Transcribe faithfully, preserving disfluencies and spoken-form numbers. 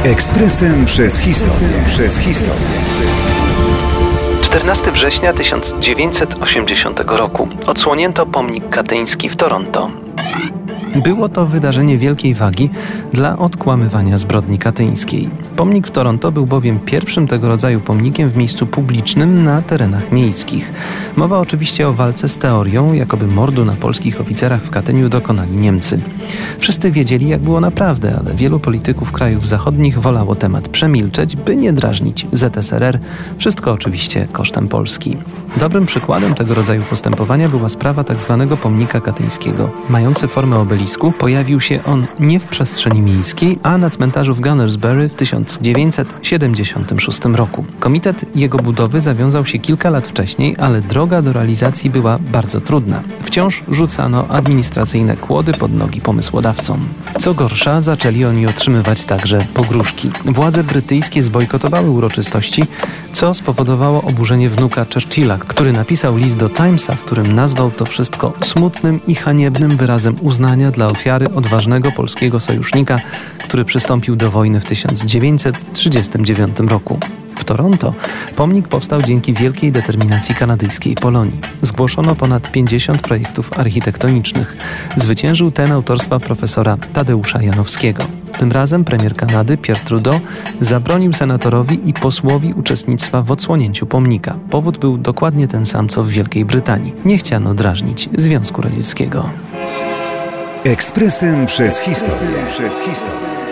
Ekspresem przez historię. Przez historię. czternastego września tysiąc dziewięćset osiemdziesiątego roku odsłonięto pomnik katyński w Toronto. Było to wydarzenie wielkiej wagi dla odkłamywania zbrodni katyńskiej. Pomnik w Toronto był bowiem pierwszym tego rodzaju pomnikiem w miejscu publicznym na terenach miejskich. Mowa oczywiście o walce z teorią, jakoby mordu na polskich oficerach w Katyniu dokonali Niemcy. Wszyscy wiedzieli, jak było naprawdę, ale wielu polityków krajów zachodnich wolało temat przemilczeć, by nie drażnić Z S R R. Wszystko oczywiście kosztem Polski. Dobrym przykładem tego rodzaju postępowania była sprawa tzw. pomnika katyńskiego. Mający formę obelisku, pojawił się on nie w przestrzeni miejskiej, a na cmentarzu w Gunnersbury w tysiąc dziewięćset siedemdziesiątym szóstym roku. Komitet jego budowy zawiązał się kilka lat wcześniej, ale droga do realizacji była bardzo trudna. Wciąż rzucano administracyjne kłody pod nogi pomysłodawcom. Co gorsza, zaczęli oni otrzymywać także pogróżki. Władze brytyjskie zbojkotowały uroczystości, co spowodowało oburzenie wnuka Churchilla, który napisał list do Timesa, w którym nazwał to wszystko smutnym i haniebnym wyrazem uznania dla ofiary odważnego polskiego sojusznika, który przystąpił do wojny w tysiąc dziewięćset trzydziestym dziewiątym roku. W Toronto pomnik powstał dzięki wielkiej determinacji kanadyjskiej Polonii. Zgłoszono ponad pięćdziesiąt projektów architektonicznych. Zwyciężył ten autorstwa profesora Tadeusza Janowskiego. Tym razem premier Kanady Pierre Trudeau zabronił senatorowi i posłowi uczestnictwa w odsłonięciu pomnika. Powód był dokładnie ten sam, co w Wielkiej Brytanii. Nie chciano drażnić Związku Radzieckiego. Ekspresem przez historię. Przez historię.